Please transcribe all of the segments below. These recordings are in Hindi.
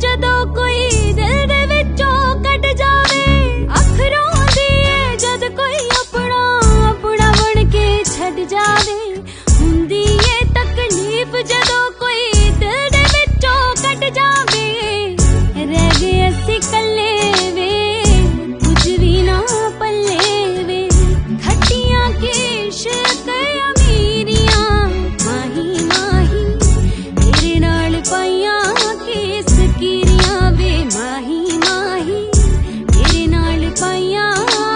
जदों कोई दिल दे विचों कट जावे, अखरों दी जद कोई अपना अपना बन के छड़ जावे। हुंदी ये तकलीफ जदों कोई दिल दे विचों कट जावे, रह गए असी कल्ले वे कुछ भी ना पल्ले वे। खट्टियां की इश्क अमीरियां माही माही तेरे नाल पाइयां किस कीरियां वे, माही माही तेरे नाल पाइयां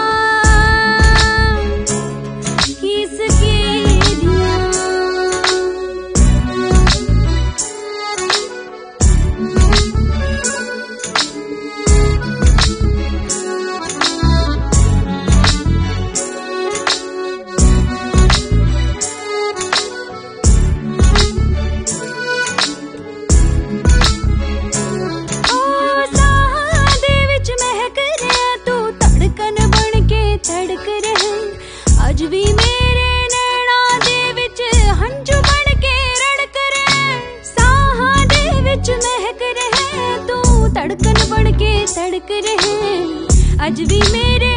किस कीरियां। धड़क रहे अज भी मेरे नैना दे विच हंझू बन के रड़क रहे, साहां दे विच महक रहे तू धड़कन बन के धड़क रहे। अज भी मेरे